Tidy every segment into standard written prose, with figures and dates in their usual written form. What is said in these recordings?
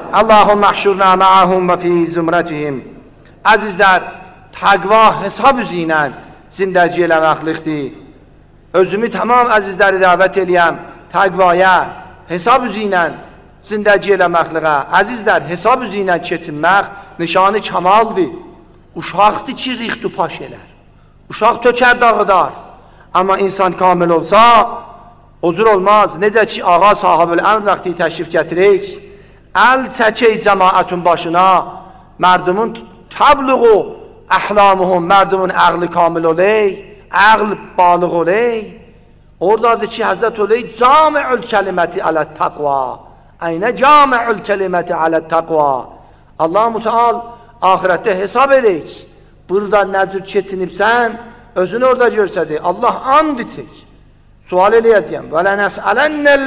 Allahümme ahşurna ma'ahum ve fi zümretihim. Əzizlər, təqva hesab üzüylə zindəci eləməklikdir. Özümü tamam əzizləri dəvət eləyəm təqvaya, hesab üzüylə zindəci eləməkliğə. Əzizlər, hesab üzüylə keçinmək nişanı kəmaldır. Uşaqdır ki, rixtu paş elər. Uşaq tökər dağıdar. Amma insan kamil olsa, ozur olmaz. Necə ki, ağa sahibül əmr vaxtı təşrif gətirik, əl çəkək cəmaətin başına, mərdumun təbliğu, əhlamuhum, mərdumun əqli kamil oley, əql balıq oley. Oradadır ki, Həzrət oley, cami'ül kəliməti alət təqva. Aynə cami'ül kəliməti alət təqva. Allah-u Teala ahirette hesab eləyik. Burada nə cür keçinibsən, özünü orada görsədi. Allah and içək. Sual eləyəcəyəm. Və lənəsələnəl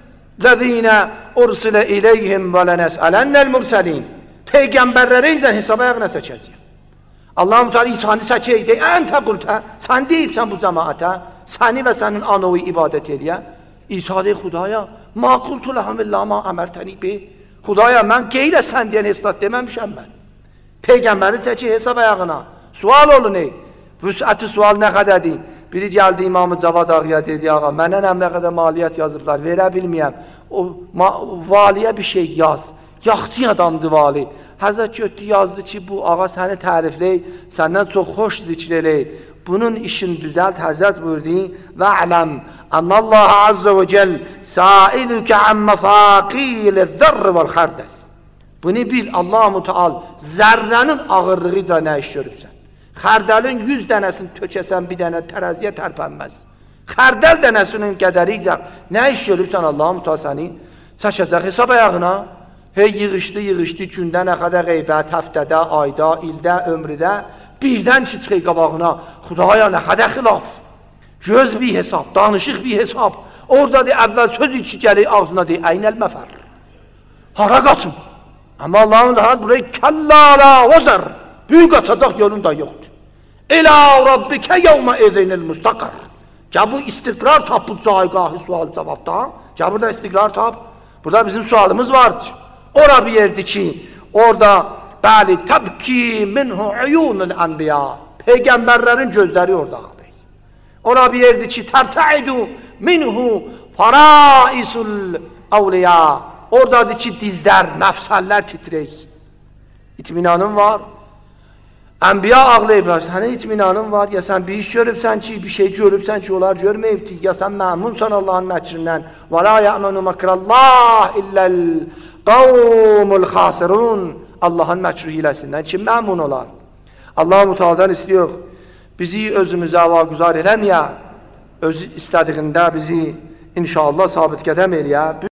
ləzīnə ursilə iləyhim və lənəsələnəl mürsəlin. Peyğəmbərlərə izən hesaba ayağına çəkəcəyəm. Allah-u Teala İsa'nı çəkək deyək, əntə qultə, sən deyibsən bu cəmaətə, səni və sənin anovi ibadət eləyə. İsa deyək, Xudaya, ma qultu ləhəm illə ma əmərtəni bi. Xudaya, mən qeylə sən deyən istat deməmişəm mən. Peyğəmbəri çəkək hesab ayağına. Sual olun ey. Vüsəti sual nə qədədir? Biri gəldi İmam-ı Cavad ağaya dedi, ağa, mənə nə qədər maliyyət yazıblar, verə bilməyəm. O valiyə bir şey yaz. Yaxçı adamdır vali. Həzrət götdü yazdı ki, bu ağa səni tərifləyək, səndən çox xoş zikr eləyək. Bunun işini düzəlt, Həzrət buyurdu, və ələm, ənəlləhə azze və cəl, sailükə əmmə-faqil zərr vəl-xərdəl. Bunu bil, Allah-u Teala zərrənin ağırlığıca nə iş görübsən? Xərdəlin 100 dənəsini tökəsən bir dənə tərəziyə tərpənməz. Xərdəl dənəsinin qədəricə nə iş görübsən Allah-u Teala səni? Çəkəcək hesab ayağına. Hey yığışdı, gündə nə qədər qeybət, həftədə, ayda, ildə, ömrüdə, birdən ki çıxıq qabağına, Xudaya nə qədər xilaf, göz bir hesab, danışıq bir hesab, orada de, əvvəl söz içi gəlir, ağzına de, əynəl məfər, hara qaçım, amma Allah'ın rahat burayı, kəllala vəzər, büyük qaçacaq yolun da yoxdur, elə Rabbikə yevmə edinil müstəqər, gəl bu istiqrar tap bu caygahı sualı cavabdan, gəl burada istiqrar tap, burada bizim sualımız vardır. Ora bir yerdir ki, orada bəli, təbki minhu uyunul ənbiya, peyğəmbərlərin gözləri orada ağlayır. Ora bir yerdir ki, tərtəidu minhu faraisul avliya, oradadır ki, dizlər, məfsəllər titrək. İtminanın var, ənbiya ağlayıblar, sənin itminanın var, ya sən bir iş görübsən ki, bir şey görübsən ki, onlar görməyibdir, ya sən məmunsan Allahın məkrindən, və la ya'manu məkrəllah illəl qavmul xasirun, Allahın məkruh hiləsindən kim məmun olar? Allah-u Teala'dan istiyor, bizi özümüzə vaquzar eləməyə, öz istədiyində bizi inşallah sabit qədəm eləyə.